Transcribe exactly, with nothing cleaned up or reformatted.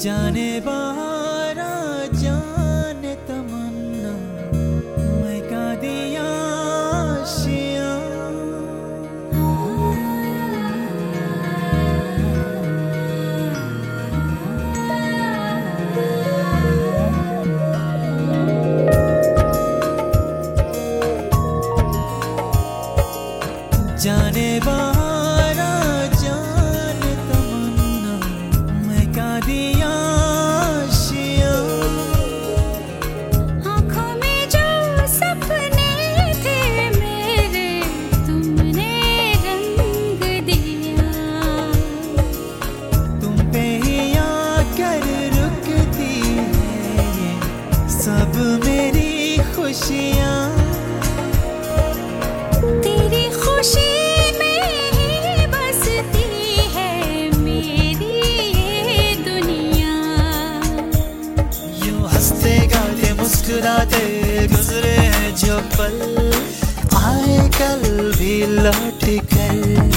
जाने बारा जाने तमन्ना मैं का दिया आशियाँ। जाने बारा जाने तमन्ना मैं का दिया आशियाँ। आँखों में जो सपने थे मेरे तुमने रंग दिया। तुम पे ही आकर रुकती है ये सब मेरी खुशियाँ। तेरी खुशी में ही बसती है मेरी ये दुनिया। यूं हंसते गाते मुस्कुराते गुजरे हैं जो पल, आए कल भी लौट कर।